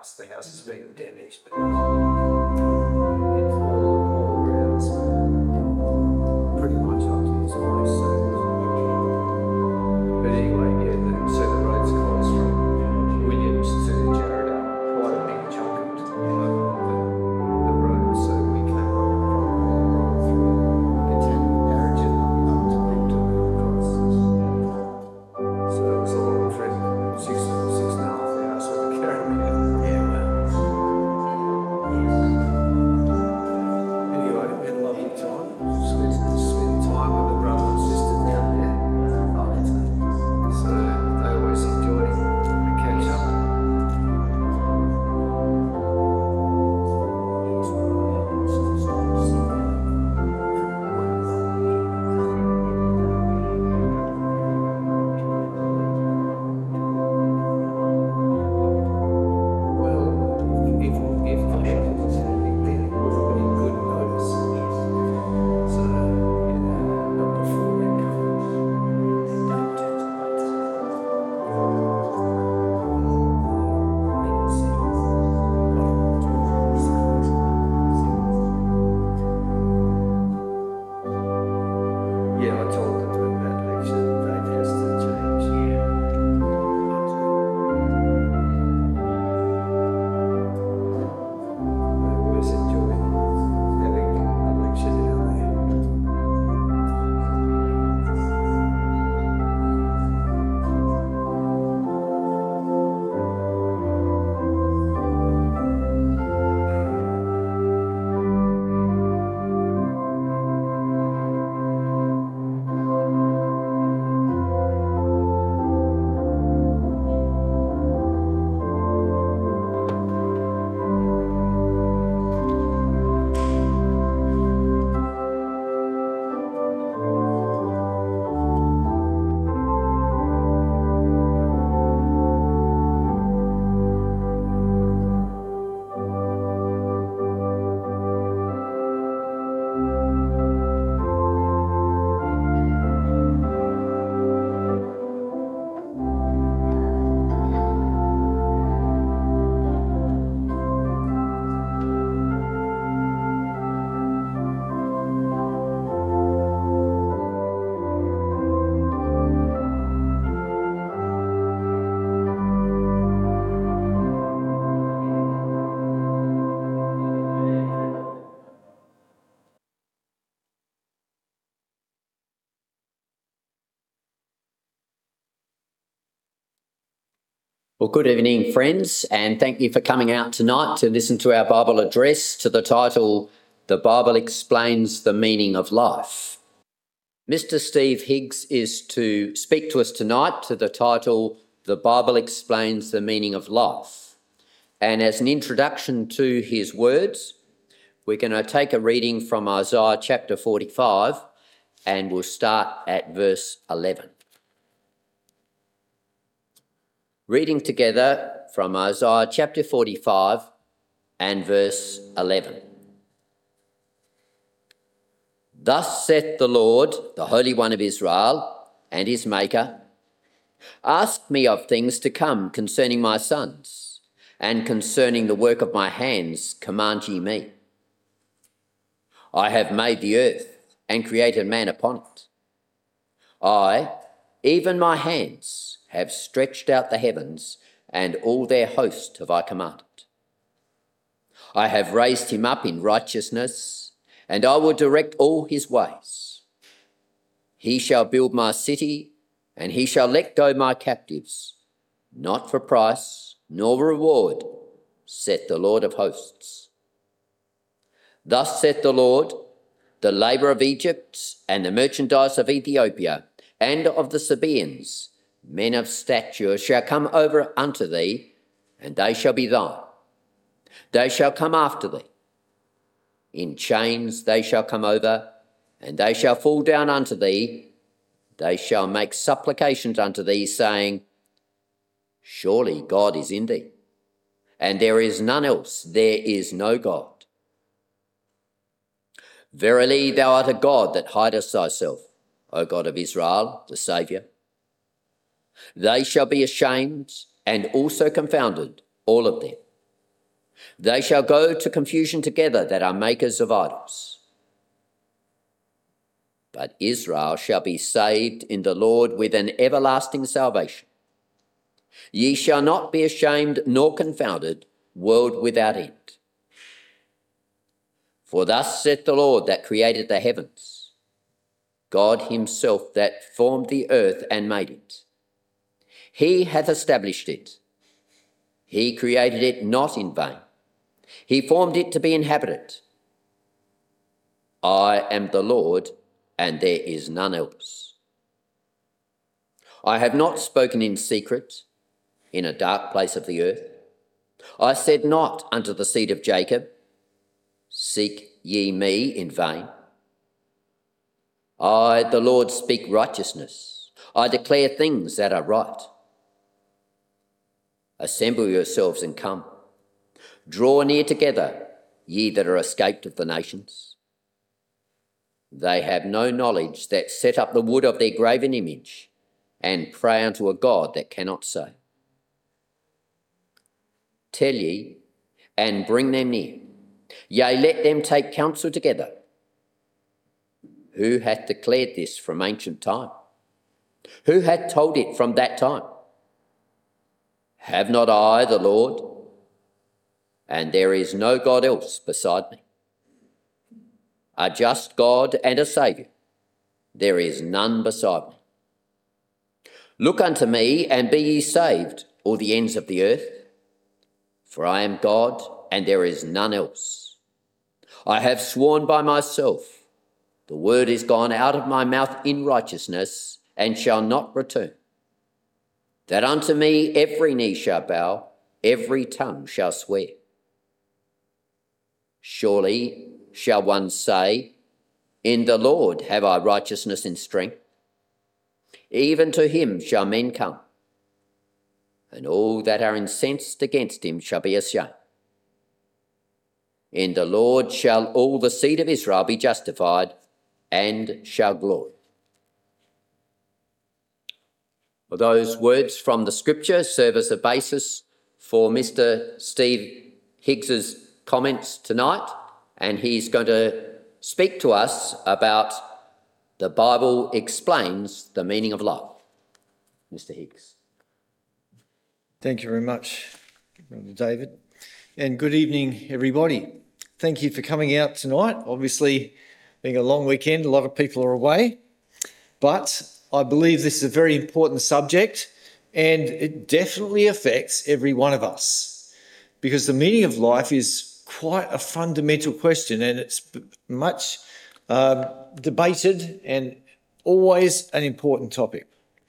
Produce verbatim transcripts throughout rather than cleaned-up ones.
house. The house has been damaged. But it's all around, so pretty much up to his place. So. But anyway, yeah, the, so the road's closed from Williams to Jarrahdale, quite a big chunk of the, the road, so we came up from Contaminant Narrogin up to Brookton across. So it was a long trip, six, six and a half hours with the caravan. Yeah, well. Anyway, we had a lovely time. Spent, spent time with the brother and sister down there. Oh, that's good. So they always enjoy the catch up. Well, if, if the heavens was anything, then it would have been good notice. So, yeah, but before we go, they don't turn to lights. Yeah, I told them that that lecture date has to change. Yeah. I always enjoy having a lecture down there. Well, good evening, friends, and thank you for coming out tonight to listen to our Bible address to the title, The Bible Explains the Meaning of Life. Mister Steve Higgs is to speak to us tonight to the title, The Bible Explains the Meaning of Life. And as an introduction to his words, we're going to take a reading from Isaiah chapter forty-five, and we'll start at verse eleven. Reading together from Isaiah chapter forty-five and verse eleven. Thus saith the Lord, the Holy One of Israel, and his Maker, ask me of things to come concerning my sons, and concerning the work of my hands command ye me. I have made the earth, and created man upon it. I, even my hands, have stretched out the heavens, and all their host have I commanded. I have raised him up in righteousness, and I will direct all his ways. He shall build my city, and he shall let go my captives, not for price nor reward, saith the Lord of hosts. Thus saith the Lord, the labour of Egypt, and the merchandise of Ethiopia, and of the Sabaeans, men of stature, shall come over unto thee, and they shall be thine. They shall come after thee. In chains they shall come over, and they shall fall down unto thee. They shall make supplications unto thee, saying, Surely God is in thee, and there is none else, there is no God. Verily thou art a God that hidest thyself, O God of Israel, the Saviour. They shall be ashamed and also confounded, all of them, They shall go to confusion together that are makers of idols. But Israel shall be saved in the Lord with an everlasting salvation. Ye shall not be ashamed nor confounded, world without end. For thus saith the Lord that created the heavens, God himself that formed the earth and made it. He hath established it. He created it not in vain. He formed it to be inhabited. I am the Lord, and there is none else. I have not spoken in secret, in a dark place of the earth. I said not unto the seed of Jacob, seek ye me in vain. I, the Lord, speak righteousness. I declare things that are right. Assemble yourselves and come. Draw near together, ye that are escaped of the nations. They have no knowledge that set up the wood of their graven image and pray unto a God that cannot save. Tell ye, and bring them near. Yea, let them take counsel together. Who hath declared this from ancient time? Who hath told it from that time? Have not I the Lord? And there is no God else beside me. A just God and a Saviour, there is none beside me. Look unto me, and be ye saved, all the ends of the earth. For I am God, and there is none else. I have sworn by myself, the word is gone out of my mouth in righteousness, and shall not return. That unto me every knee shall bow, every tongue shall swear. Surely shall one say, in the Lord have I righteousness and strength. Even to him shall men come, and all that are incensed against him shall be ashamed. In the Lord shall all the seed of Israel be justified, and shall glory. Well, those words from the scripture serve as a basis for Mister Steve Higgs's comments tonight, and he's going to speak to us about the Bible explains the meaning of life. Mister Higgs. Thank you very much, Brother David, and good evening, everybody. Thank you for coming out tonight. Obviously, being a long weekend, a lot of people are away, but I believe this is a very important subject, and it definitely affects every one of us, because the meaning of life is quite a fundamental question, and it's much uh, debated and always an important topic.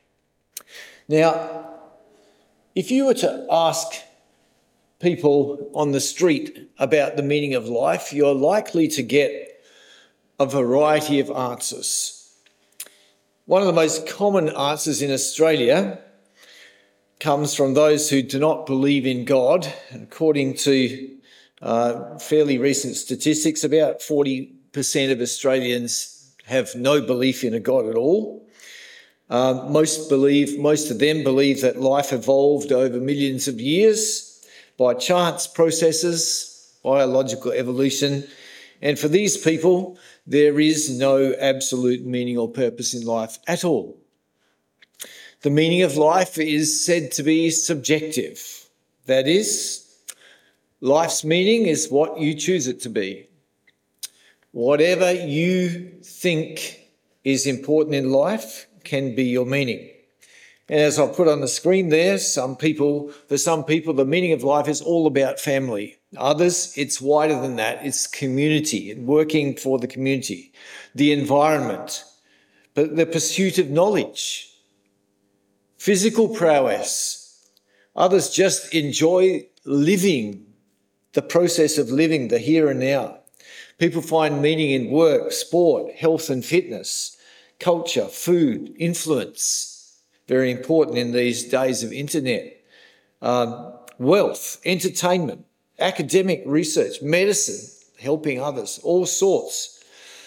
Now, if you were to ask people on the street about the meaning of life, you're likely to get a variety of answers. One of the most common answers in Australia comes from those who do not believe in God. According to uh, fairly recent statistics, about forty percent of Australians have no belief in a God at all. Uh, most believe, most of them believe that life evolved over millions of years by chance processes, biological evolution, and for these people, there is no absolute meaning or purpose in life at all. The meaning of life is said to be subjective. That is, life's meaning is what you choose it to be. Whatever you think is important in life can be your meaning. And as I've put on the screen there, some people, for some people, the meaning of life is all about family. Others, it's wider than that. It's community and working for the community, the environment, but the pursuit of knowledge, physical prowess. Others just enjoy living, the process of living, the here and now. People find meaning in work, sport, health and fitness, culture, food, influence. Very important in these days of internet. Um, wealth, entertainment, academic research, medicine, helping others, all sorts.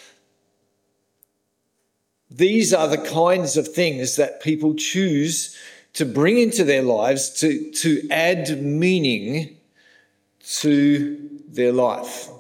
These are the kinds of things that people choose to bring into their lives to, to add meaning to their life.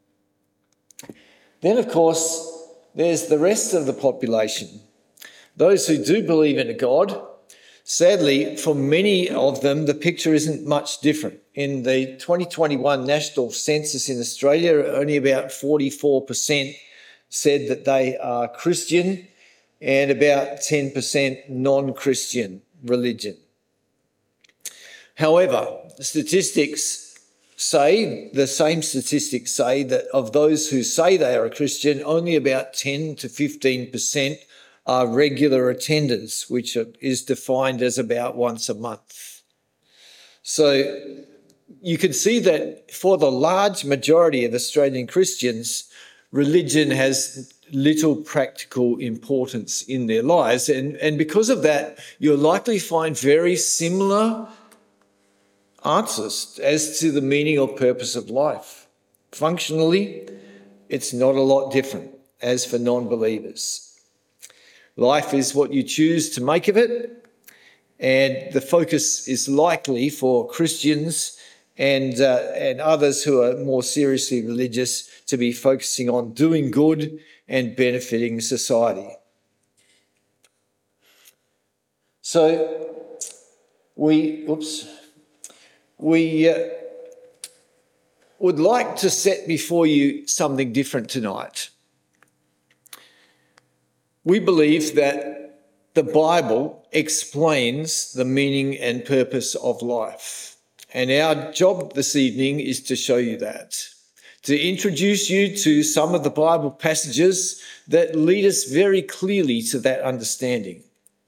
Then, of course, there's the rest of the population. Those who do believe in a God. Sadly, for many of them, the picture isn't much different. In the twenty twenty-one National Census in Australia, only about forty-four percent said that they are Christian and about ten percent non-Christian religion. However, statistics say, the same statistics say that of those who say they are a Christian, only about ten to fifteen percent are regular attenders, which is defined as about once a month. So you can see that for the large majority of Australian Christians, religion has little practical importance in their lives. And, and because of that, you'll likely find very similar answers as to the meaning or purpose of life. Functionally, it's not a lot different as for non-believers. Life is what you choose to make of it, and the focus is likely for Christians and, uh, and others who are more seriously religious to be focusing on doing good and benefiting society. So we, oops, we uh, would like to set before you something different tonight. We believe that the Bible explains the meaning and purpose of life. And our job this evening is to show you that, to introduce you to some of the Bible passages that lead us very clearly to that understanding.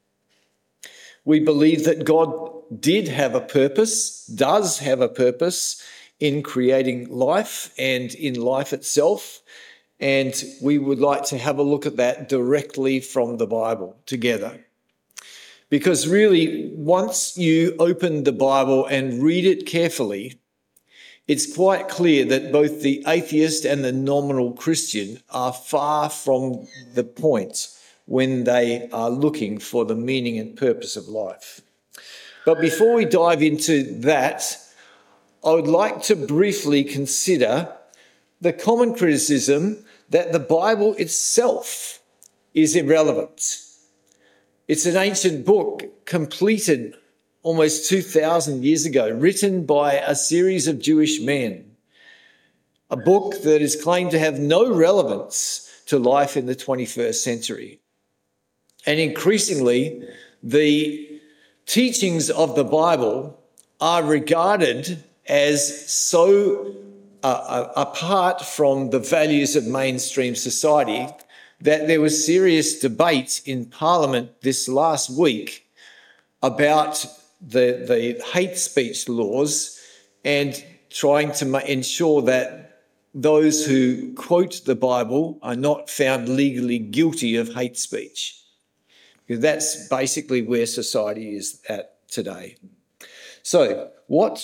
We believe that God did have a purpose, does have a purpose in creating life and in life itself. And we would like to have a look at that directly from the Bible together. Because really, once you open the Bible and read it carefully, it's quite clear that both the atheist and the nominal Christian are far from the point when they are looking for the meaning and purpose of life. But before we dive into that, I would like to briefly consider the common criticism that the Bible itself is irrelevant. It's an ancient book completed almost two thousand years ago, written by a series of Jewish men. A book that is claimed to have no relevance to life in the twenty-first century. And increasingly, the teachings of the Bible are regarded as so Uh, apart from the values of mainstream society, that there was serious debate in Parliament this last week about the, the hate speech laws and trying to ma- ensure that those who quote the Bible are not found legally guilty of hate speech. Because that's basically where society is at today. So what...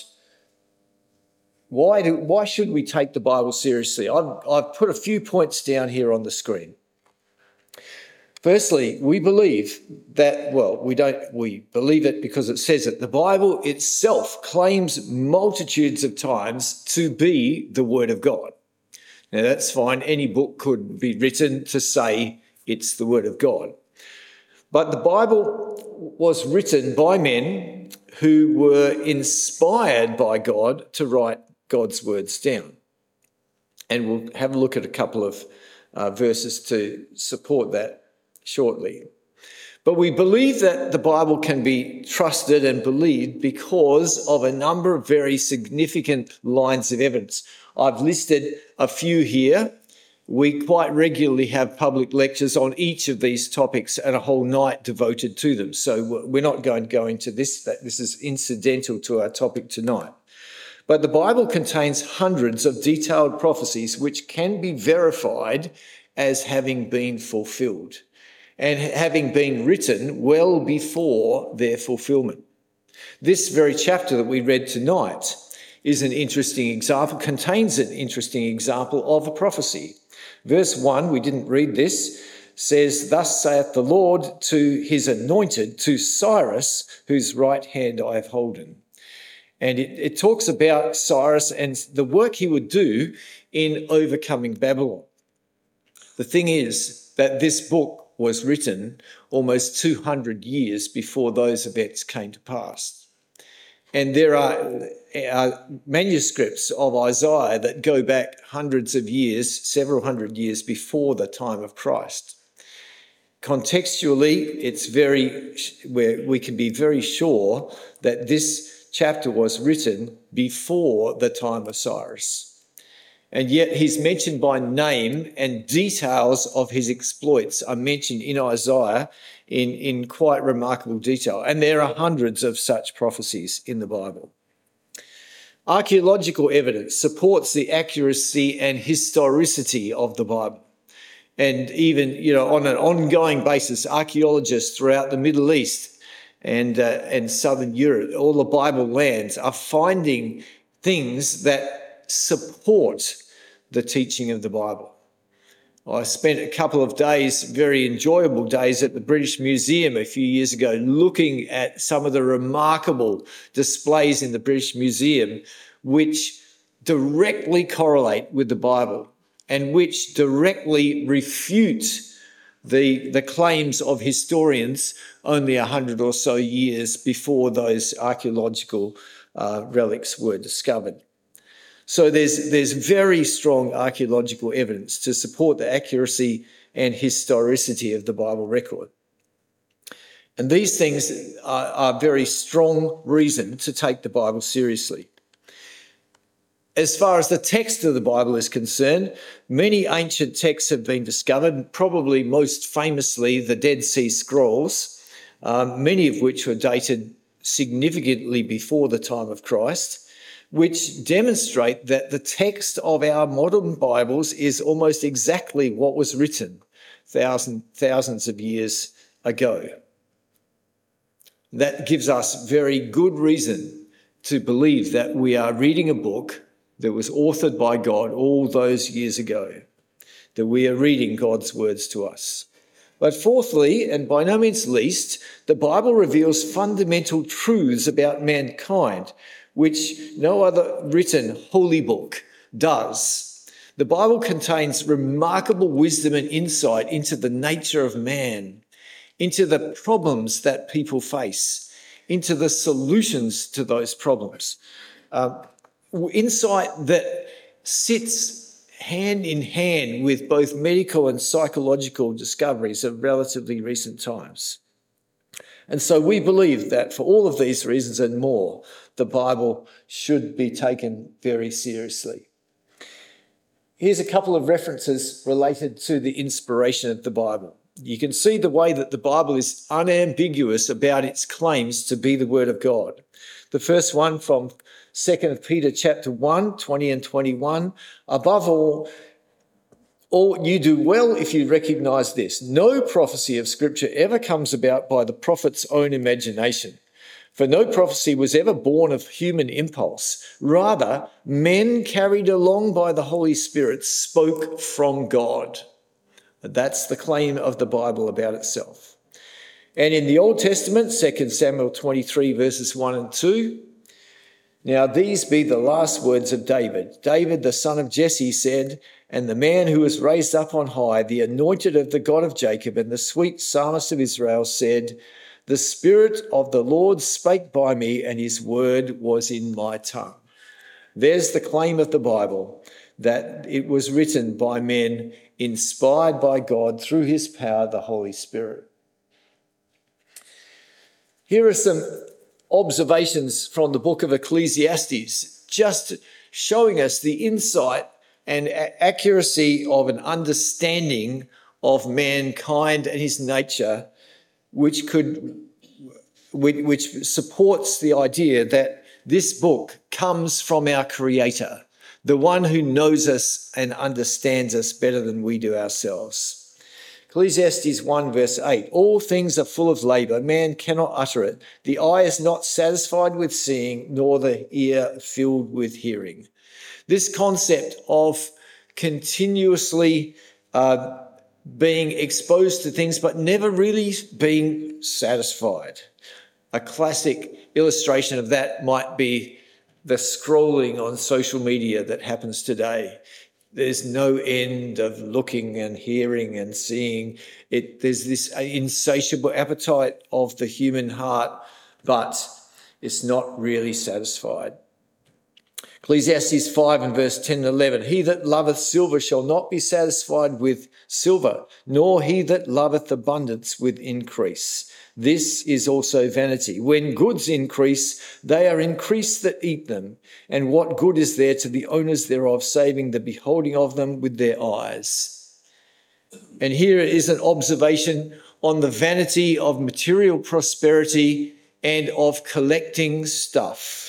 Why, do, why should we take the Bible seriously? I've, I've put a few points down here on the screen. Firstly, we believe that, well, we don't, we believe it because it says it. The Bible itself claims multitudes of times to be the Word of God. Now, that's fine. Any book could be written to say it's the Word of God. But the Bible was written by men who were inspired by God to write God's words down. And we'll have a look at a couple of uh, verses to support that shortly. But we believe that the Bible can be trusted and believed because of a number of very significant lines of evidence. I've listed a few here. We quite regularly have public lectures on each of these topics and a whole night devoted to them. So we're not going to go into this. This is incidental to our topic tonight. But the Bible contains hundreds of detailed prophecies which can be verified as having been fulfilled and having been written well before their fulfillment. This very chapter that we read tonight is an interesting example, contains an interesting example of a prophecy. Verse one, we didn't read this, says, "Thus saith the Lord to his anointed, to Cyrus, whose right hand I have holden." And it, it talks about Cyrus and the work he would do in overcoming Babylon. The thing is that this book was written almost two hundred years before those events came to pass. And there are, are manuscripts of Isaiah that go back hundreds of years, several hundred years before the time of Christ. Contextually, it's very, where we can be very sure that this chapter was written before the time of Cyrus. And yet he's mentioned by name, and details of his exploits are mentioned in Isaiah in, in quite remarkable detail. And there are hundreds of such prophecies in the Bible. Archaeological evidence supports the accuracy and historicity of the Bible. And even, you know, on an ongoing basis, archaeologists throughout the Middle East and, uh, and Southern Europe, all the Bible lands, are finding things that support the teaching of the Bible. I spent a couple of days, very enjoyable days, at the British Museum a few years ago, looking at some of the remarkable displays in the British Museum which directly correlate with the Bible and which directly refute the, the claims of historians only a hundred or so years before those archaeological uh, relics were discovered. So there's, there's very strong archaeological evidence to support the accuracy and historicity of the Bible record. And these things are, are very strong reason to take the Bible seriously. As far as the text of the Bible is concerned, many ancient texts have been discovered, probably most famously the Dead Sea Scrolls, um, many of which were dated significantly before the time of Christ, which demonstrate that the text of our modern Bibles is almost exactly what was written thousand, thousands of years ago. That gives us very good reason to believe that we are reading a book that was authored by God all those years ago, that we are reading God's words to us. But fourthly, and by no means least, the Bible reveals fundamental truths about mankind, which no other written holy book does. The Bible contains remarkable wisdom and insight into the nature of man, into the problems that people face, into the solutions to those problems. Uh, insight that sits hand in hand with both medical and psychological discoveries of relatively recent times. And so we believe that for all of these reasons and more, the Bible should be taken very seriously. Here's a couple of references related to the inspiration of the Bible. You can see the way that the Bible is unambiguous about its claims to be the Word of God. The first one from Second Peter chapter one, twenty and twenty-one. Above all, all, you do well if you recognise this. No prophecy of Scripture ever comes about by the prophet's own imagination. For no prophecy was ever born of human impulse. Rather, men carried along by the Holy Spirit spoke from God. That's the claim of the Bible about itself. And in the Old Testament, Second Samuel twenty-three, verses one and two, now these be the last words of David. David, the son of Jesse, said, and the man who was raised up on high, the anointed of the God of Jacob, and the sweet psalmist of Israel, said, the Spirit of the Lord spake by me, and his word was in my tongue. There's the claim of the Bible, that it was written by men inspired by God through his power, the Holy Spirit. Here are some observations from the book of Ecclesiastes, just showing us the insight and accuracy of an understanding of mankind and his nature, which could, which supports the idea that this book comes from our Creator, the one who knows us and understands us better than we do ourselves. Ecclesiastes one verse eight, all things are full of labour, man cannot utter it. The eye is not satisfied with seeing, nor the ear filled with hearing. This concept of continuously uh, being exposed to things but never really being satisfied. A classic illustration of that might be the scrolling on social media that happens today. There's no end of looking and hearing and seeing. It, there's this insatiable appetite of the human heart, but it's not really satisfied. Ecclesiastes five and verse ten and eleven, he that loveth silver shall not be satisfied with silver, nor he that loveth abundance with increase. This is also vanity. When goods increase, they are increased that eat them. And what good is there to the owners thereof, saving the beholding of them with their eyes? And here is an observation on the vanity of material prosperity and of collecting stuff.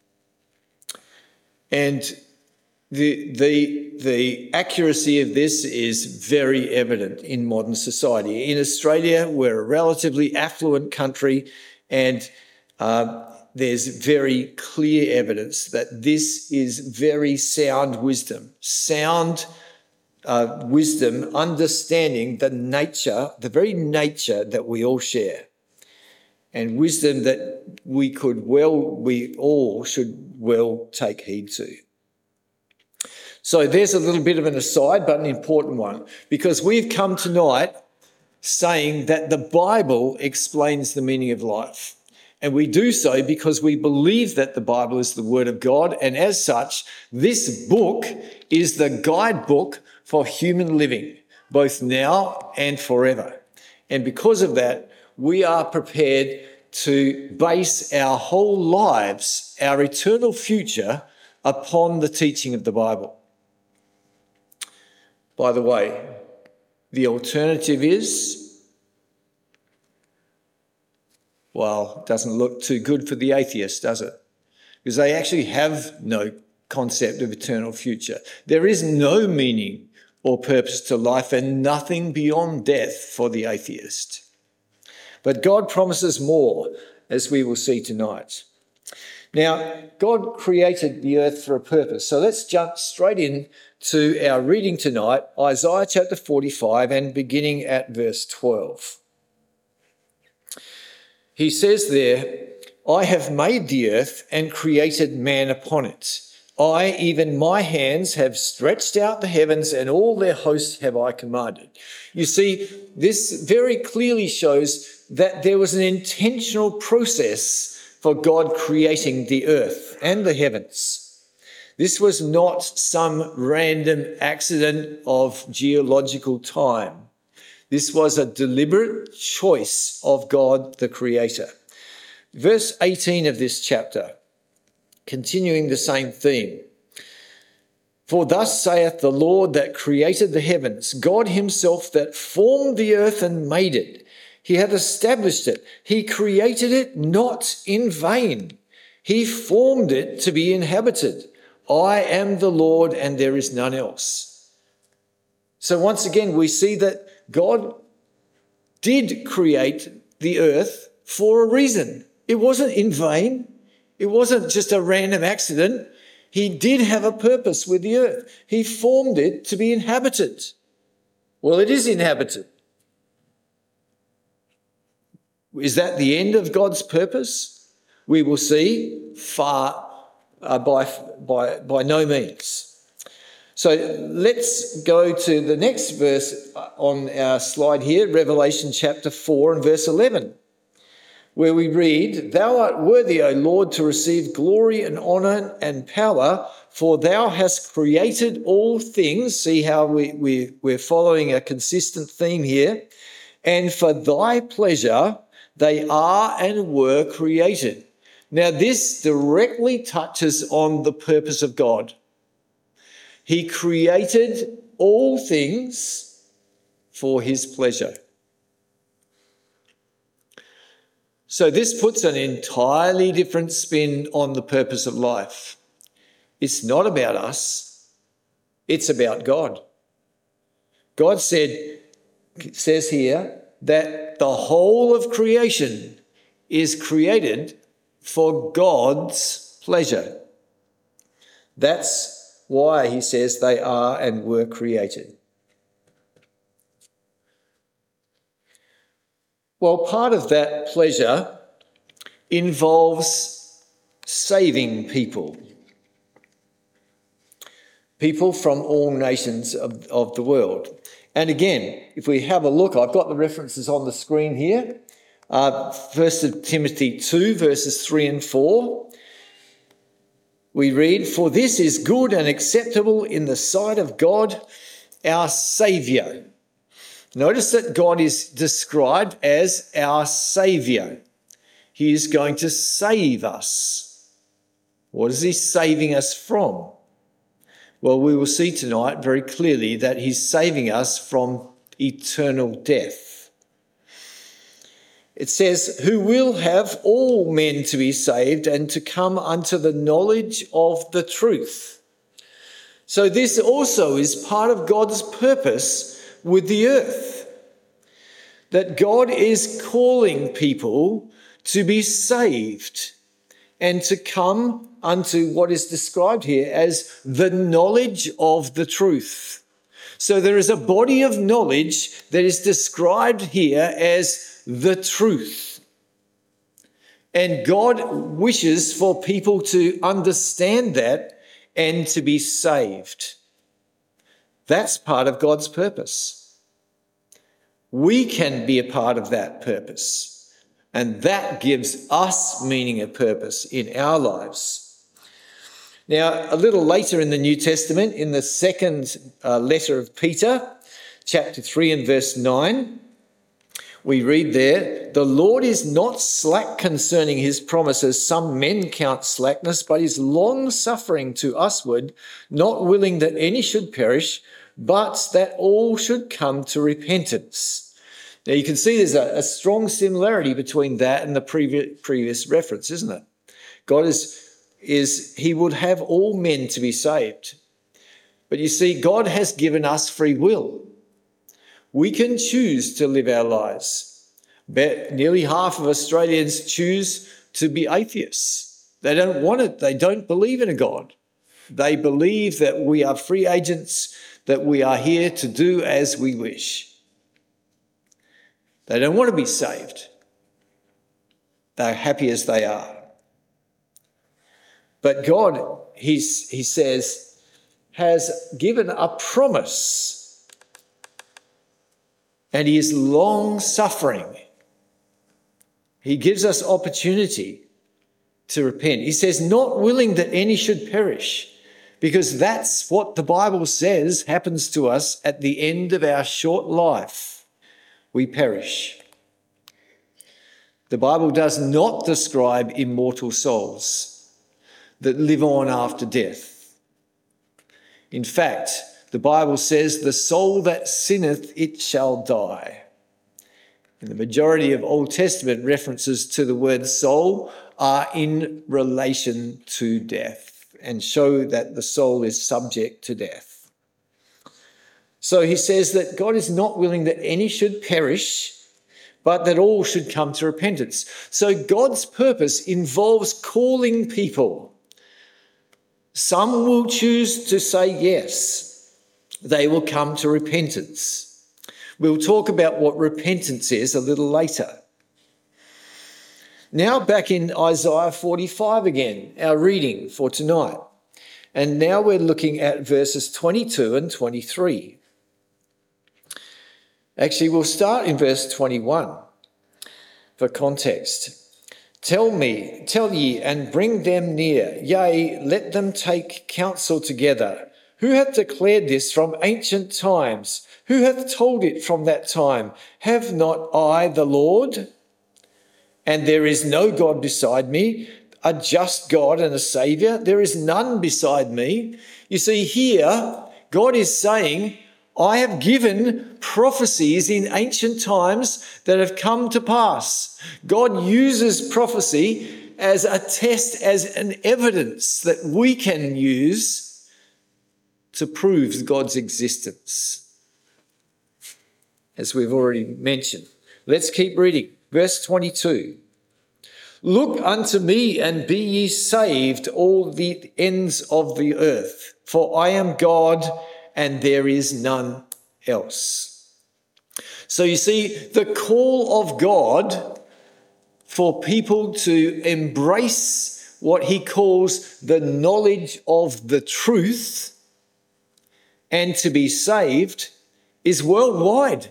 And the, the, the accuracy of this is very evident in modern society. In Australia, we're a relatively affluent country, and uh, there's very clear evidence that this is very sound wisdom. Sound uh, wisdom, understanding the nature, the very nature that we all share. And wisdom that we could well, we all should well take heed to. So there's a little bit of an aside, but an important one, because we've come tonight saying that the Bible explains the meaning of life. And we do so because we believe that the Bible is the Word of God. And as such, this book is the guidebook for human living, both now and forever. And because of that, we are prepared to base our whole lives, our eternal future, upon the teaching of the Bible. By the way, the alternative is, well, it doesn't look too good for the atheist, does it? Because they actually have no concept of eternal future. There is no meaning or purpose to life and nothing beyond death for the atheist. But God promises more, as we will see tonight. Now, God created the earth for a purpose. So let's jump straight in to our reading tonight, Isaiah chapter forty-five and beginning at verse twelve. He says there, I have made the earth and created man upon it. I, even my hands, have stretched out the heavens, and all their hosts have I commanded. You see, this very clearly shows that there was an intentional process for God creating the earth and the heavens. This was not some random accident of geological time. This was a deliberate choice of God, the Creator. Verse eighteen of this chapter, continuing the same theme. For thus saith the Lord that created the heavens, God himself that formed the earth and made it. He hath established it. He created it not in vain. He formed it to be inhabited. I am the Lord and there is none else. So once again, we see that God did create the earth for a reason. It wasn't in vain. It wasn't just a random accident. He did have a purpose with the earth. He formed it to be inhabited. Well, it is inhabited. Is that the end of God's purpose? We will see far uh, by, by, by no means. So let's go to the next verse on our slide here, Revelation chapter four and verse eleven, where we read, Thou art worthy, O Lord, to receive glory and honour and power, for thou hast created all things. See how we, we, we're following a consistent theme here. And for thy pleasure they are and were created. Now this directly touches on the purpose of God. He created all things for his pleasure. So this puts an entirely different spin on the purpose of life. It's not about us. It's about God. God said, says here that the whole of creation is created for God's pleasure. That's why he says they are and were created. Well, part of that pleasure involves saving people. People from all nations of, of the world. And again, if we have a look, I've got the references on the screen here. Uh, First Timothy two, verses three and four. We read, "For this is good and acceptable in the sight of God, our Saviour." Notice that God is described as our Saviour. He is going to save us. What is he saving us from? Well, we will see tonight very clearly that he's saving us from eternal death. It says, "Who will have all men to be saved and to come unto the knowledge of the truth." So this also is part of God's purpose with the earth, that God is calling people to be saved and to come unto what is described here as the knowledge of the truth. So there is a body of knowledge that is described here as the truth. And God wishes for people to understand that and to be saved. That's part of God's purpose. We can be a part of that purpose, and that gives us meaning and purpose in our lives. Now, a little later in the New Testament, in the second uh, letter of Peter, chapter three and verse nine, we read there, "The Lord is not slack concerning his promises, some men count slackness, but is long-suffering to usward, not willing that any should perish, but that all should come to repentance." Now you can see there's a, a strong similarity between that and the previous, previous reference, isn't it? God is, is, he would have all men to be saved. But you see, God has given us free will. We can choose to live our lives. But nearly half of Australians choose to be atheists. They don't want it. They don't believe in a God. They believe that we are free agents, that we are here to do as we wish. They don't want to be saved. They're happy as they are. But God, he's, he says, has given a promise, and he is long-suffering. He gives us opportunity to repent. He says, not willing that any should perish, because that's what the Bible says happens to us at the end of our short life. We perish. The Bible does not describe immortal souls that live on after death. In fact, the Bible says, "The soul that sinneth, it shall die." And the majority of Old Testament references to the word soul are in relation to death and show that the soul is subject to death. So he says that God is not willing that any should perish, but that all should come to repentance. So God's purpose involves calling people. Some will choose to say yes. They will come to repentance. We'll talk about what repentance is a little later. Now back in Isaiah forty-five again, our reading for tonight. And now we're looking at verses twenty-two and twenty-three. Actually, we'll start in verse twenty-one for context. "Tell me, tell ye, and bring them near. Yea, let them take counsel together. Who hath declared this from ancient times? Who hath told it from that time? Have not I the Lord? And there is no God beside me, a just God and a Saviour. There is none beside me." You see, here, God is saying, I have given prophecies in ancient times that have come to pass. God uses prophecy as a test, as an evidence that we can use to prove God's existence, as we've already mentioned. Let's keep reading. Verse twenty-two. "Look unto me and be ye saved, all the ends of the earth, for I am God and there is none else." So you see, the call of God for people to embrace what he calls the knowledge of the truth and to be saved is worldwide.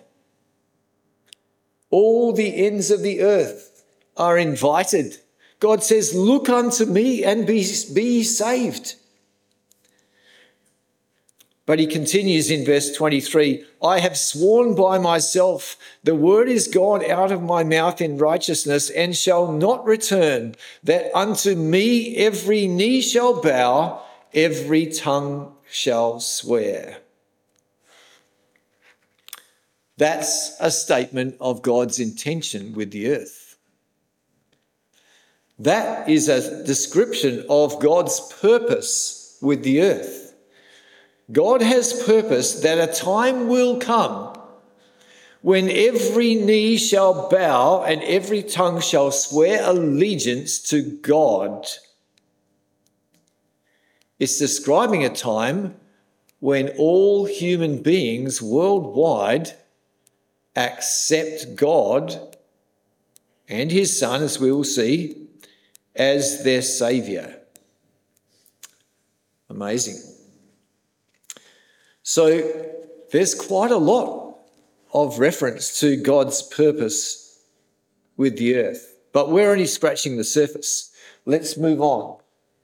All the ends of the earth are invited. God says, look unto me and be, be saved. But he continues in verse twenty-three, I have sworn by myself, the word is gone out of my mouth in righteousness and shall not return, that unto me every knee shall bow, every tongue shall swear. That's a statement of God's intention with the earth. That is a description of God's purpose with the earth. God has purposed that a time will come when every knee shall bow and every tongue shall swear allegiance to God. It's describing a time when all human beings worldwide accept God and his Son, as we will see, as their Saviour. Amazing. So there's quite a lot of reference to God's purpose with the earth, but we're only scratching the surface. Let's move on.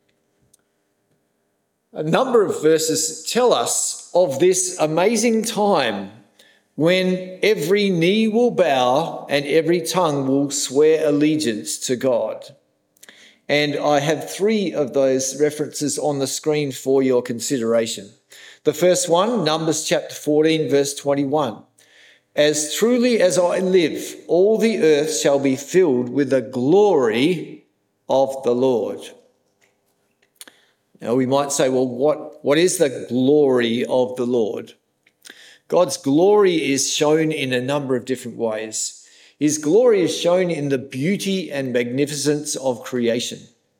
A number of verses tell us of this amazing time when every knee will bow and every tongue will swear allegiance to God. And I have three of those references on the screen for your consideration. The first one, Numbers chapter fourteen, verse twenty-one. As truly as I live, all the earth shall be filled with the glory of the Lord. Now we might say, well, what, what is the glory of the Lord? God's glory is shown in a number of different ways. His glory is shown in the beauty and magnificence of creation.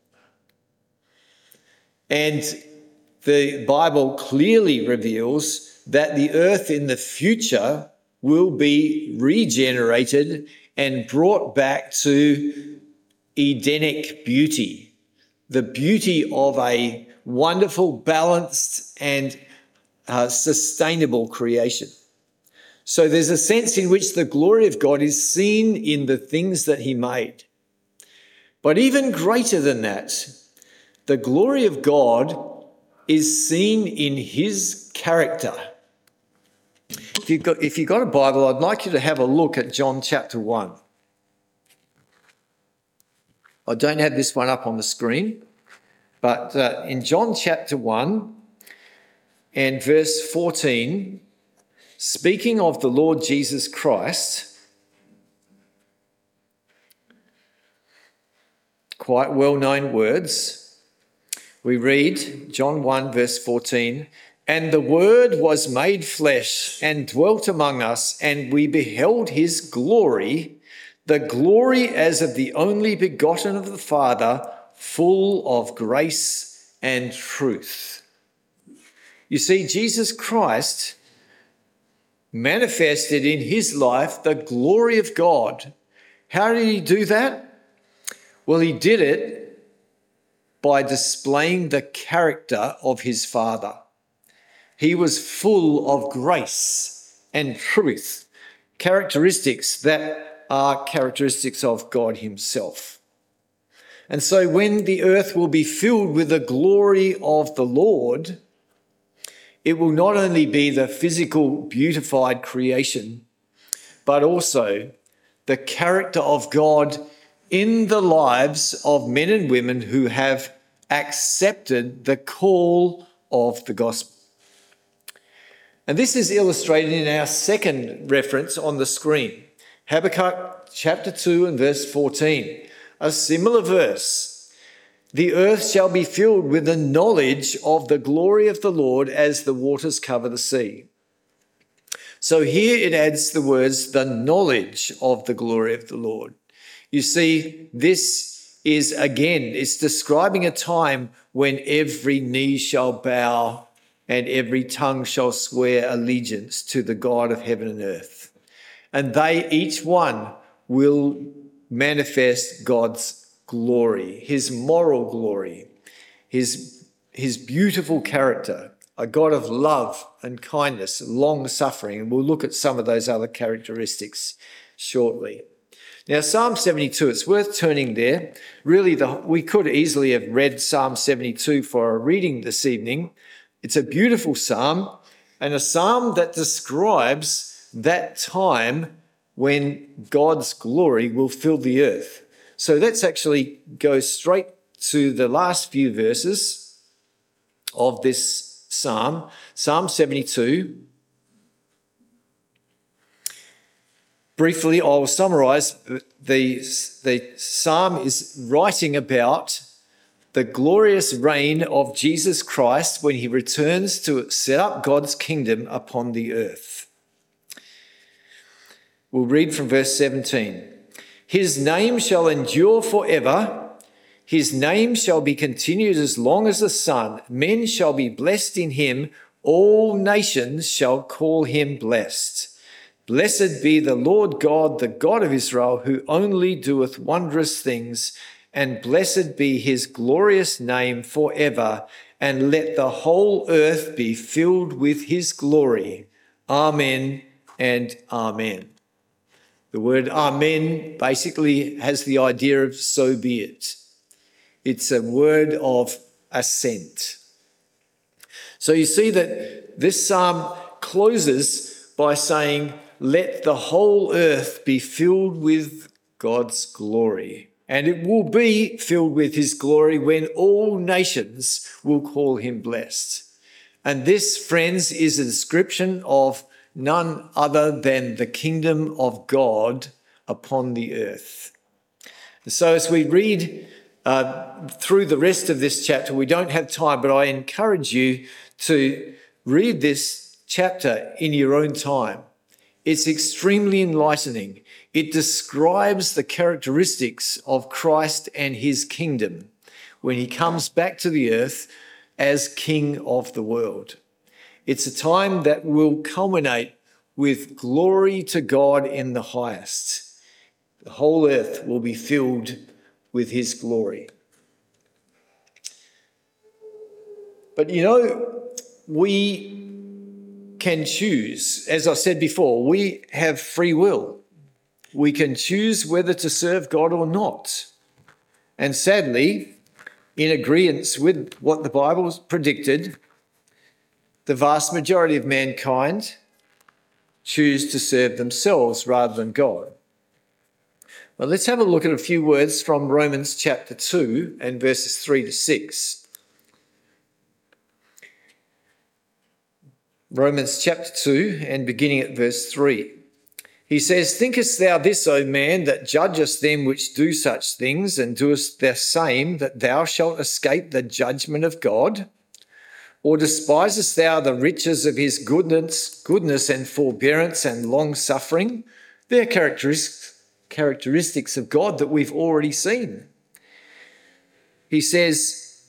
And the Bible clearly reveals that the earth in the future will be regenerated and brought back to Edenic beauty, the beauty of a wonderful, balanced and uh, sustainable creation. So there's a sense in which the glory of God is seen in the things that he made. But even greater than that, the glory of God is seen in his character. If you've got, if you've got a Bible, I'd like you to have a look at John chapter one. I don't have this one up on the screen, but uh, in John chapter one and verse fourteen, speaking of the Lord Jesus Christ, quite well-known words. We read John one verse fourteen, and the Word was made flesh and dwelt among us, and we beheld his glory, the glory as of the only begotten of the Father, full of grace and truth. You see, Jesus Christ manifested in his life the glory of God. How did he do that? Well, he did it by displaying the character of his Father. He was full of grace and truth, characteristics that are characteristics of God himself. And so when the earth will be filled with the glory of the Lord, it will not only be the physical, beautified creation, but also the character of God in the lives of men and women who have accepted the call of the gospel. And this is illustrated in our second reference on the screen, Habakkuk chapter two and verse fourteen, a similar verse. The earth shall be filled with the knowledge of the glory of the Lord as the waters cover the sea. So here it adds the words, the knowledge of the glory of the Lord. You see, this is, again, it's describing a time when every knee shall bow and every tongue shall swear allegiance to the God of heaven and earth. And they, each one, will manifest God's glory, his moral glory, his, his beautiful character, a God of love and kindness, long-suffering. And we'll look at some of those other characteristics shortly. Now, Psalm seventy-two, it's worth turning there. Really, the, we could easily have read Psalm seventy-two for our reading this evening. It's a beautiful psalm, and a psalm that describes that time when God's glory will fill the earth. So let's actually go straight to the last few verses of this psalm, Psalm seventy-two. Briefly, I'll summarise. The, the psalm is writing about the glorious reign of Jesus Christ when he returns to set up God's kingdom upon the earth. We'll read from verse seventeen. His name shall endure forever. His name shall be continued as long as the sun. Men shall be blessed in him. All nations shall call him blessed. Blessed be the Lord God, the God of Israel, who only doeth wondrous things, and blessed be his glorious name forever, and let the whole earth be filled with his glory. Amen and amen. The word amen basically has the idea of so be it. It's a word of assent. So you see that this psalm closes by saying, let the whole earth be filled with God's glory. And it will be filled with his glory when all nations will call him blessed. And this, friends, is a description of none other than the kingdom of God upon the earth. So as we read uh, through the rest of this chapter, we don't have time, but I encourage you to read this chapter in your own time. It's extremely enlightening. It describes the characteristics of Christ and his kingdom when he comes back to the earth as King of the world. It's a time that will culminate with glory to God in the highest. The whole earth will be filled with his glory. But you know, we can choose. As I said before, we have free will. We can choose whether to serve God or not. And sadly, in agreement with what the Bible predicted, the vast majority of mankind choose to serve themselves rather than God. Well, let's have a look at a few words from Romans chapter two and verses three to six. Romans chapter two and beginning at verse three. He says, thinkest thou this, O man, that judgest them which do such things, and doest the same, that thou shalt escape the judgment of God? Or despisest thou the riches of his goodness, goodness and forbearance and long-suffering? They're characteristics, characteristics of God that we've already seen. He says,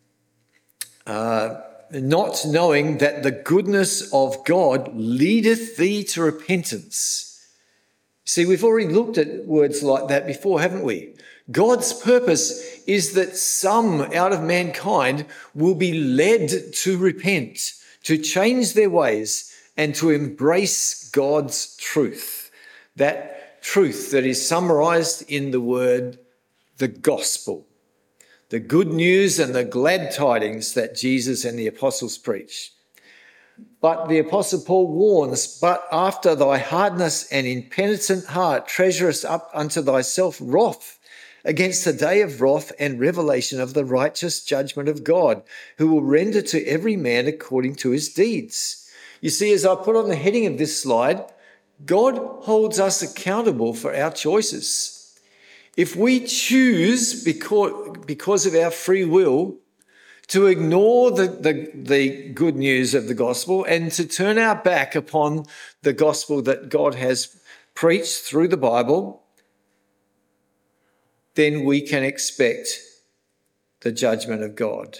uh, not knowing that the goodness of God leadeth thee to repentance. See, we've already looked at words like that before, haven't we? God's purpose is that some out of mankind will be led to repent, to change their ways, and to embrace God's truth. That truth that is summarized in the word, the gospel. The good news and the glad tidings that Jesus and the apostles preach. But the apostle Paul warns, but after thy hardness and impenitent heart treasurest up unto thyself wrath against the day of wrath and revelation of the righteous judgment of God, who will render to every man according to his deeds. You see, as I put on the heading of this slide, God holds us accountable for our choices. If we choose, because, because of our free will, to ignore the, the, the good news of the gospel and to turn our back upon the gospel that God has preached through the Bible, then we can expect the judgment of God.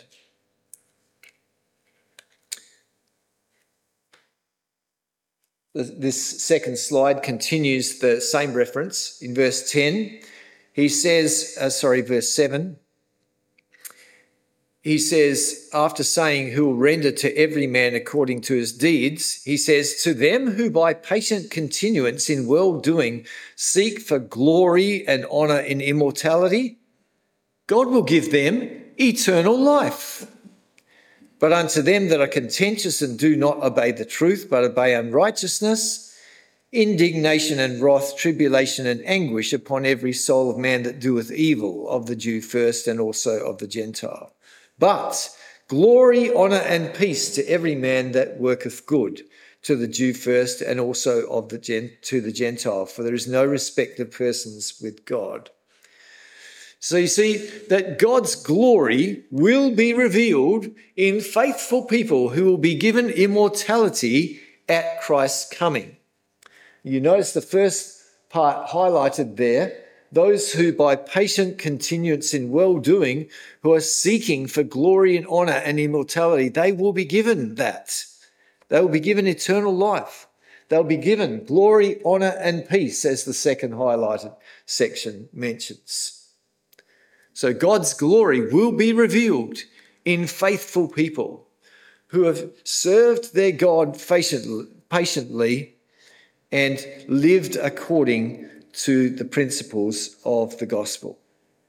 This second slide continues the same reference in verse ten. he says, uh, sorry, verse seven, he says, after saying who will render to every man according to his deeds, he says, to them who by patient continuance in well-doing seek for glory and honour in immortality, God will give them eternal life. But unto them that are contentious and do not obey the truth, but obey unrighteousness, indignation and wrath, tribulation and anguish upon every soul of man that doeth evil, of the Jew first and also of the Gentile. But glory, honour and peace to every man that worketh good, to the Jew first and also of the Gent- to the Gentile, for there is no respect of persons with God. So you see that God's glory will be revealed in faithful people who will be given immortality at Christ's coming. You notice the first part highlighted there, those who by patient continuance in well-doing, who are seeking for glory and honour and immortality, they will be given that. They will be given eternal life. They'll be given glory, honour and peace, as the second highlighted section mentions. So God's glory will be revealed in faithful people who have served their God patiently and lived according to the principles of the gospel.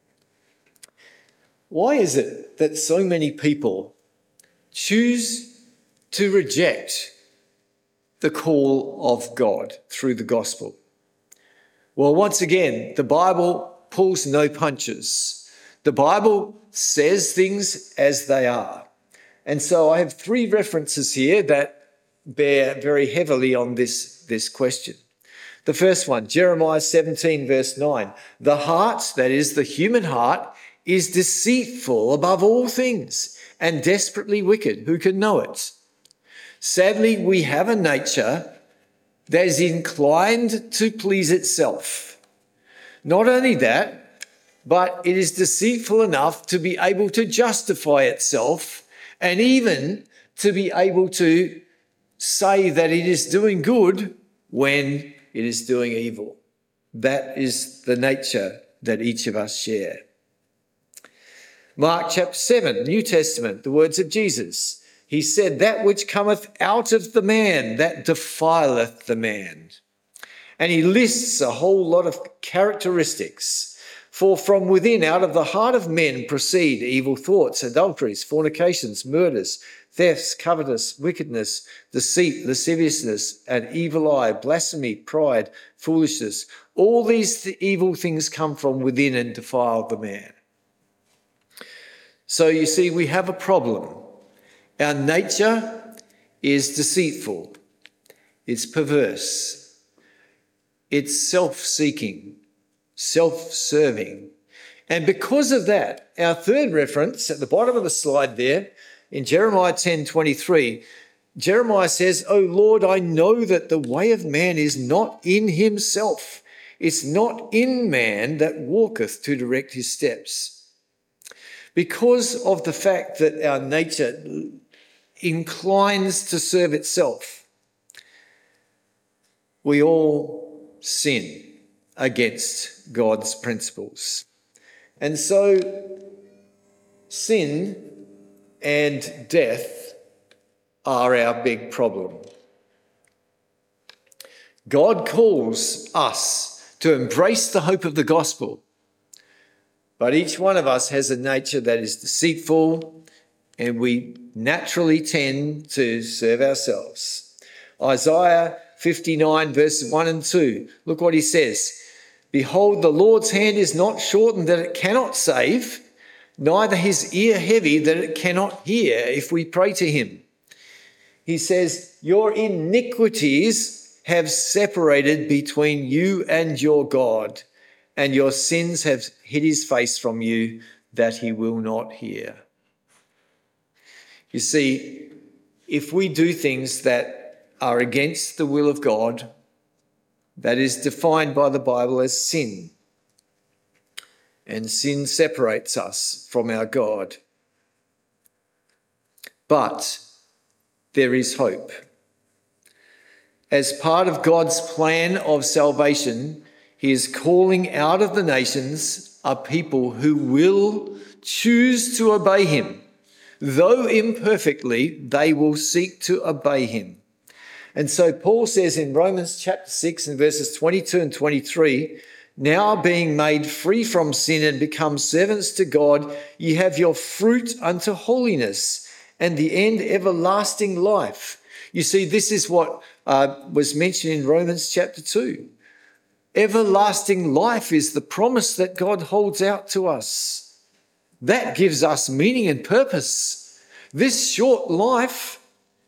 Why is it that so many people choose to reject the call of God through the gospel? Well, once again, the Bible pulls no punches. The Bible says things as they are. And so I have three references here that bear very heavily on this, this question. The first one, Jeremiah seventeen, verse nine. The heart, that is the human heart, is deceitful above all things and desperately wicked. Who can know it? Sadly, we have a nature that is inclined to please itself. Not only that, but it is deceitful enough to be able to justify itself and even to be able to say that it is doing good when it is doing evil. That is the nature that each of us share. Mark chapter seven, New Testament, the words of Jesus. He said, that which cometh out of the man, that defileth the man. And he lists a whole lot of characteristics. For from within, out of the heart of men, proceed evil thoughts, adulteries, fornications, murders, thefts, covetous, wickedness, deceit, lasciviousness, an evil eye, blasphemy, pride, foolishness. All these th- evil things come from within and defile the man. So you see, we have a problem. Our nature is deceitful. It's perverse. It's self-seeking, self-serving. And because of that, our third reference at the bottom of the slide there, in Jeremiah ten twenty-three, Jeremiah says, O Lord, I know that the way of man is not in himself. It's not in man that walketh to direct his steps. Because of the fact that our nature inclines to serve itself, we all sin against God's principles. And so sin and death are our big problem. God calls us to embrace the hope of the gospel, but each one of us has a nature that is deceitful, and we naturally tend to serve ourselves. Isaiah fifty-nine, verses one and two. Look what he says. Behold, the Lord's hand is not shortened that it cannot save, neither his ear heavy that it cannot hear if we pray to him. He says, your iniquities have separated between you and your God, and your sins have hid his face from you that he will not hear. You see, if we do things that are against the will of God, that is defined by the Bible as sin. And sin separates us from our God. But there is hope. As part of God's plan of salvation, He is calling out of the nations a people who will choose to obey him. Though imperfectly, they will seek to obey him. And so Paul says in Romans chapter six and verses twenty-two and twenty-three, now being made free from sin and become servants to God, ye have your fruit unto holiness and the end everlasting life. You see, this is what uh, was mentioned in Romans chapter two. Everlasting life is the promise that God holds out to us. That gives us meaning and purpose. This short life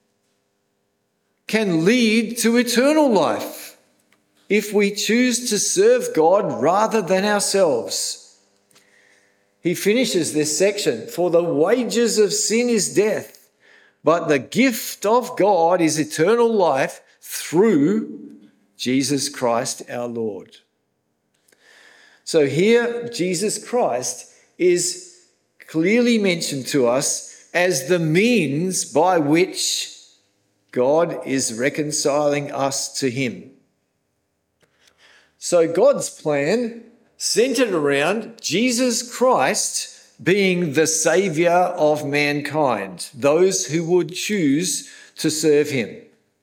can lead to eternal life if we choose to serve God rather than ourselves. He finishes this section, for the wages of sin is death, but the gift of God is eternal life through Jesus Christ our Lord. So here, Jesus Christ is clearly mentioned to us as the means by which God is reconciling us to him. So God's plan centered around Jesus Christ being the Saviour of mankind, those who would choose to serve him.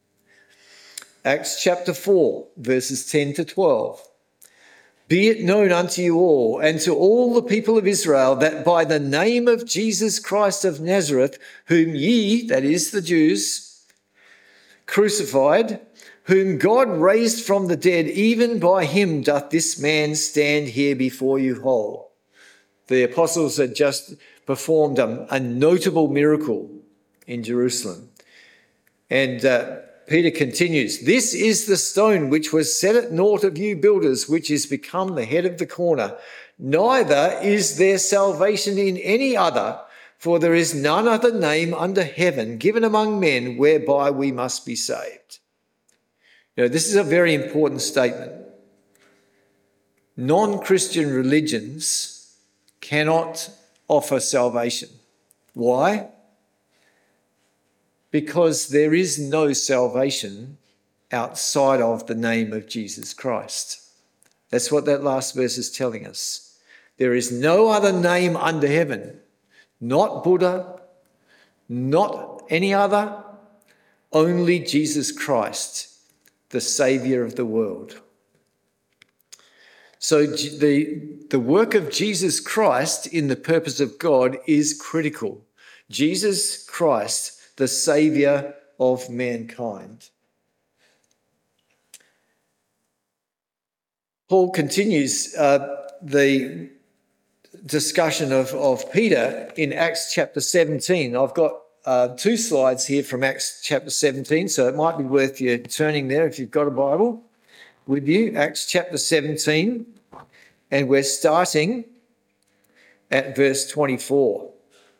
Acts chapter four, verses ten to twelve. Be it known unto you all and to all the people of Israel that by the name of Jesus Christ of Nazareth, whom ye, that is the Jews, crucified, whom God raised from the dead, even by him doth this man stand here before you whole. The apostles had just performed a, a notable miracle in Jerusalem. And uh, Peter continues, this is the stone which was set at naught of you builders, which is become the head of the corner. Neither is there salvation in any other, for there is none other name under heaven given among men whereby we must be saved. You know, this is a very important statement. Non-Christian religions cannot offer salvation. Why? Because there is no salvation outside of the name of Jesus Christ. That's what that last verse is telling us. There is no other name under heaven, not Buddha, not any other, only Jesus Christ, the Saviour of the world. So the, the work of Jesus Christ in the purpose of God is critical. Jesus Christ, the Saviour of mankind. Paul continues uh, the discussion of, of Peter in Acts chapter seventeen. I've got uh, two slides here from Acts chapter seventeen, so it might be worth you turning there if you've got a Bible with you. Acts chapter seventeen, and we're starting at verse twenty-four.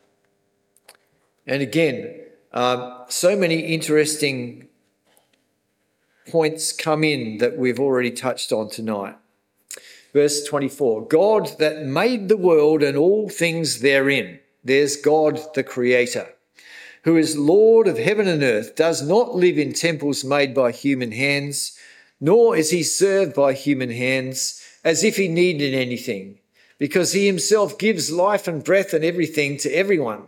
And again, Um, so many interesting points come in that we've already touched on tonight. Verse twenty-four, God that made the world and all things therein. There's God the Creator, who is Lord of heaven and earth, does not live in temples made by human hands, nor is he served by human hands as if he needed anything, because he himself gives life and breath and everything to everyone.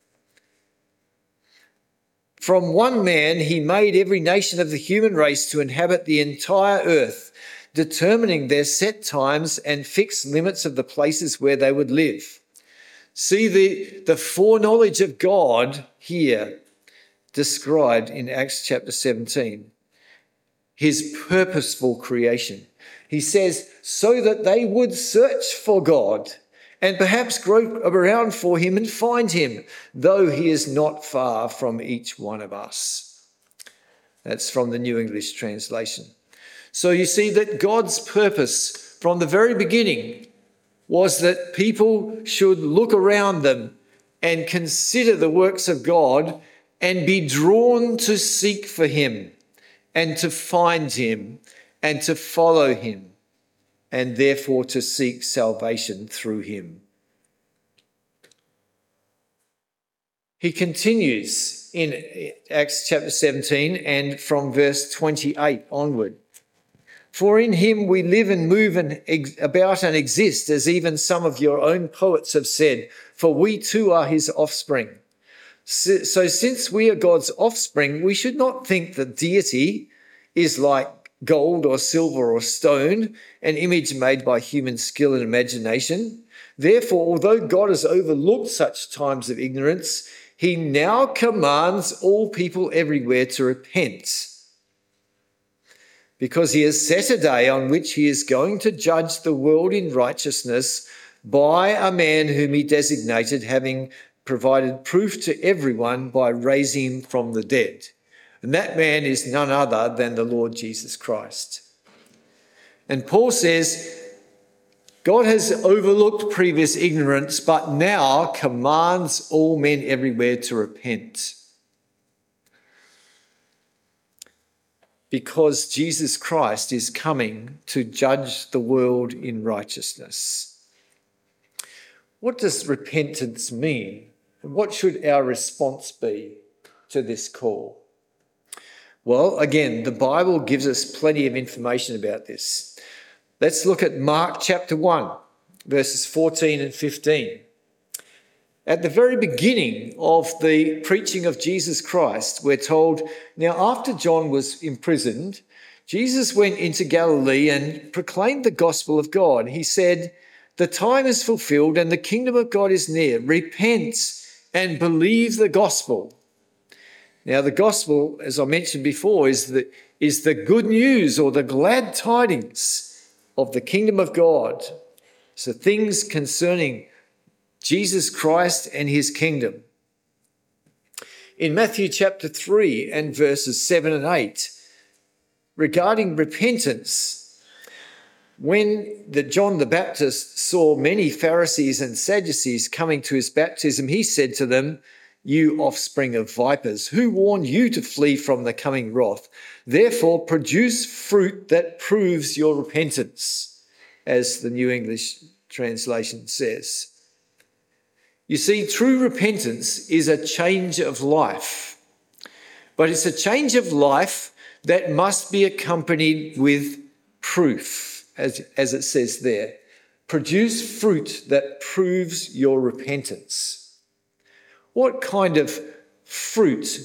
From one man he made every nation of the human race to inhabit the entire earth, determining their set times and fixed limits of the places where they would live. See the, the foreknowledge of God here described in Acts chapter seventeen. His purposeful creation. He says, so that they would search for God and perhaps grope around for him and find him, though he is not far from each one of us. That's from the New English Translation. So you see that God's purpose from the very beginning was that people should look around them and consider the works of God and be drawn to seek for him and to find him and to follow him, and therefore to seek salvation through him. He continues in Acts chapter seventeen and from verse twenty-eight onward. For in him we live and move and ex- about and exist, as even some of your own poets have said, for we too are his offspring. So, so since we are God's offspring, we should not think that deity is like gold or silver or stone, an image made by human skill and imagination. Therefore, although God has overlooked such times of ignorance, he now commands all people everywhere to repent, because he has set a day on which he is going to judge the world in righteousness by a man whom he designated, having provided proof to everyone by raising him from the dead. And that man is none other than the Lord Jesus Christ. And Paul says, God has overlooked previous ignorance, but now commands all men everywhere to repent. Because Jesus Christ is coming to judge the world in righteousness. What does repentance mean? And what should our response be to this call? Well, again, the Bible gives us plenty of information about this. Let's look at Mark chapter one, verses fourteen and fifteen. At the very beginning of the preaching of Jesus Christ, we're told, now after John was imprisoned, Jesus went into Galilee and proclaimed the gospel of God. He said, the time is fulfilled and the kingdom of God is near. Repent and believe the gospel. Now, the gospel, as I mentioned before, is the, is the good news or the glad tidings of the kingdom of God. So things concerning Jesus Christ and his kingdom. In Matthew chapter three and verses seven and eight, regarding repentance, when the John the Baptist saw many Pharisees and Sadducees coming to his baptism, he said to them, you offspring of vipers, who warned you to flee from the coming wrath? Therefore produce fruit that proves your repentance, as the New English translation says. You see, true repentance is a change of life, but it's a change of life that must be accompanied with proof, as, as it says there. Produce fruit that proves your repentance. What kind of fruit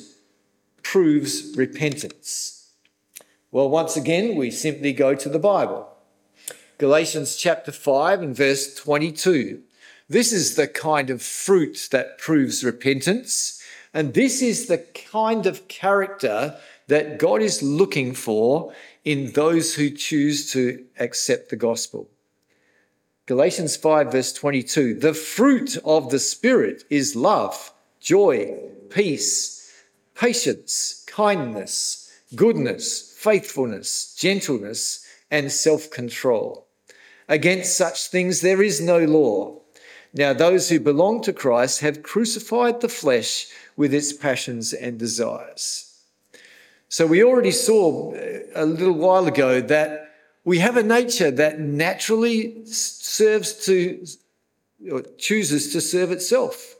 proves repentance? Well, once again, we simply go to the Bible. Galatians chapter five and verse twenty-two. This is the kind of fruit that proves repentance, and this is the kind of character that God is looking for in those who choose to accept the gospel. Galatians five verse twenty-two, the fruit of the Spirit is love, joy, peace, patience, kindness, goodness, faithfulness, gentleness, and self-control. Against such things there is no law. Now those who belong to Christ have crucified the flesh with its passions and desires. So we already saw a little while ago that we have a nature that naturally serves to, or chooses to serve itself.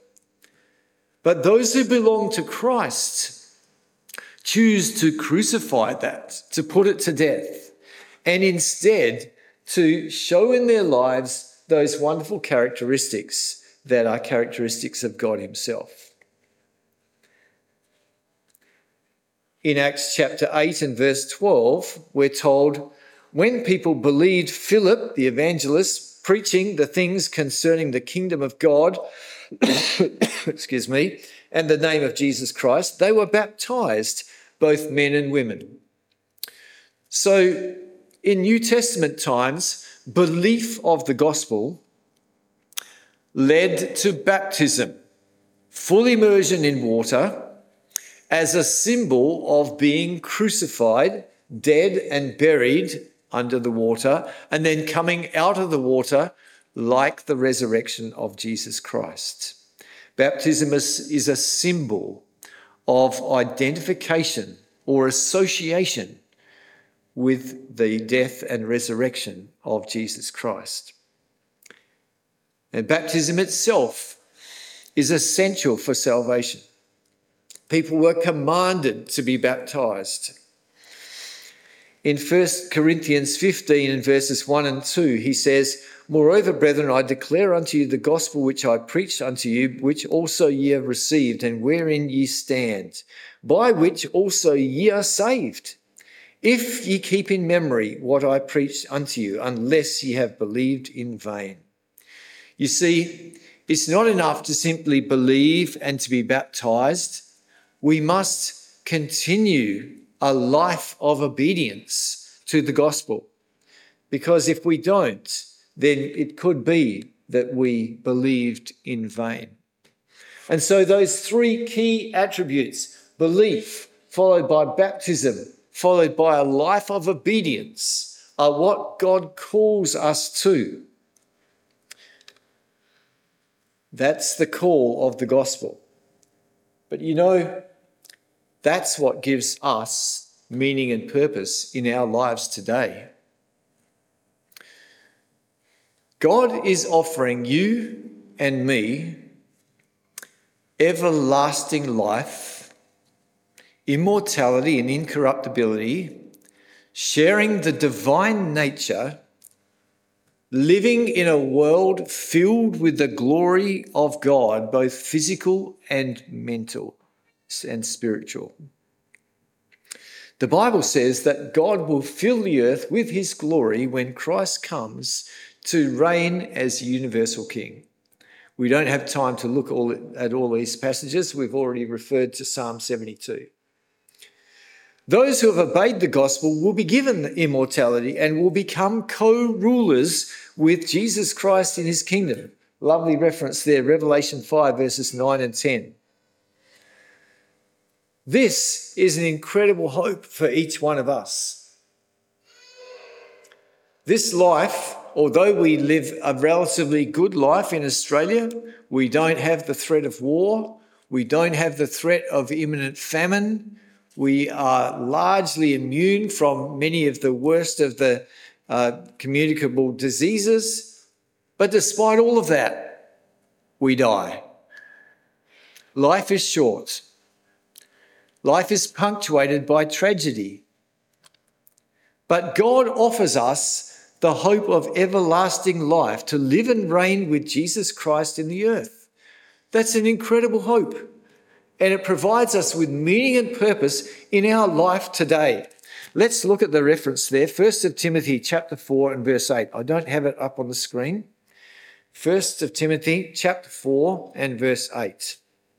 But those who belong to Christ choose to crucify that, to put it to death, and instead to show in their lives those wonderful characteristics that are characteristics of God himself. In Acts chapter eight and verse twelve, we're told, when people believed Philip, the evangelist, preaching the things concerning the kingdom of God, excuse me, and the name of Jesus Christ, they were baptized, both men and women. So in New Testament times, belief of the gospel led to baptism, full immersion in water, as a symbol of being crucified, dead and buried under the water, and then coming out of the water like the resurrection of Jesus Christ. Baptism is, is a symbol of identification or association with the death and resurrection of Jesus Christ. And baptism itself is essential for salvation. People were commanded to be baptized. In First Corinthians fifteen and verses one and two, he says, "Moreover, brethren, I declare unto you the gospel which I preached unto you, which also ye have received, and wherein ye stand, by which also ye are saved, if ye keep in memory what I preached unto you, unless ye have believed in vain." You see, it's not enough to simply believe and to be baptized. We must continue a life of obedience to the gospel, because if we don't, then it could be that we believed in vain. And so those three key attributes, belief, followed by baptism, followed by a life of obedience, are what God calls us to. That's the call of the gospel. But you know, that's what gives us meaning and purpose in our lives today. God is offering you and me everlasting life, immortality and incorruptibility, sharing the divine nature, living in a world filled with the glory of God, both physical and mental and spiritual. The Bible says that God will fill the earth with his glory when Christ comes to reign as universal king. We don't have time to look all at all these passages. We've already referred to Psalm seventy-two. Those who have obeyed the gospel will be given immortality and will become co-rulers with Jesus Christ in his kingdom. Lovely reference there, Revelation five, verses nine and ten. This is an incredible hope for each one of us. This life, although we live a relatively good life in Australia, we don't have the threat of war, we don't have the threat of imminent famine, we are largely immune from many of the worst of the uh, communicable diseases, but despite all of that, we die. Life is short. Life is punctuated by tragedy. But God offers us the hope of everlasting life, to live and reign with Jesus Christ in the earth. That's an incredible hope. And it provides us with meaning and purpose in our life today. Let's look at the reference there. First of Timothy chapter four and verse eight. I don't have it up on the screen. First of Timothy chapter four and verse eight.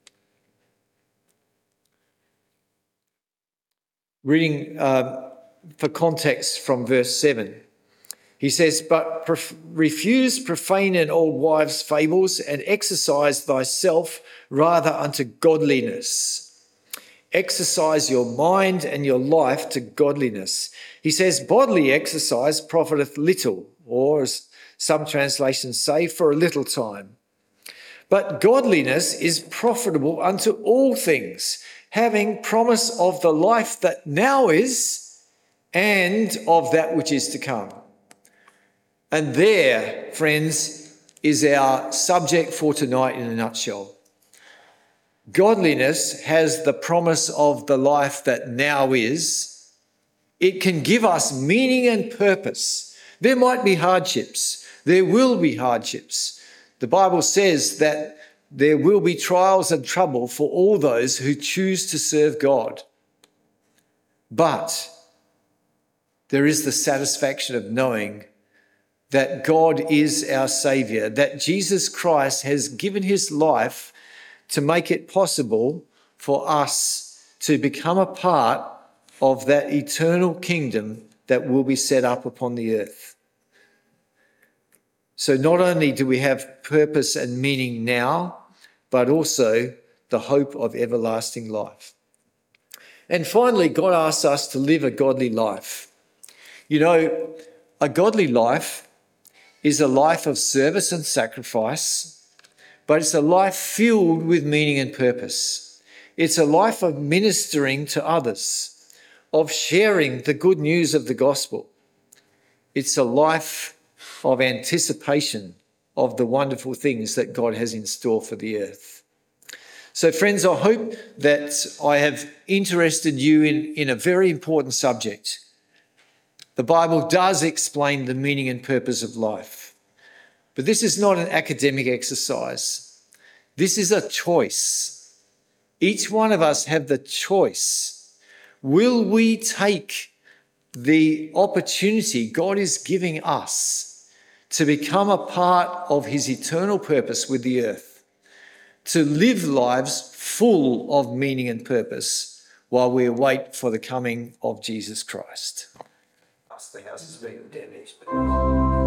Reading uh, for context from verse seven. He says, "But prof- refuse profane and old wives' fables, and exercise thyself rather unto godliness. Exercise your mind and your life to godliness." He says, "Bodily exercise profiteth little," or as some translations say, "for a little time. But godliness is profitable unto all things, having promise of the life that now is and of that which is to come." And there, friends, is our subject for tonight in a nutshell. Godliness has the promise of the life that now is. It can give us meaning and purpose. There might be hardships. There will be hardships. The Bible says that there will be trials and trouble for all those who choose to serve God. But there is the satisfaction of knowing that God is our Saviour, that Jesus Christ has given his life to make it possible for us to become a part of that eternal kingdom that will be set up upon the earth. So not only do we have purpose and meaning now, but also the hope of everlasting life. And finally, God asks us to live a godly life. You know, a godly life is a life of service and sacrifice, but it's a life filled with meaning and purpose. It's a life of ministering to others, of sharing the good news of the gospel. It's a life of anticipation of the wonderful things that God has in store for the earth. So friends, I hope that I have interested you in, in a very important subject. The Bible does explain the meaning and purpose of life. But this is not an academic exercise. This is a choice. Each one of us have the choice. Will we take the opportunity God is giving us to become a part of his eternal purpose with the earth, to live lives full of meaning and purpose while we await for the coming of Jesus Christ? The house has been damaged, but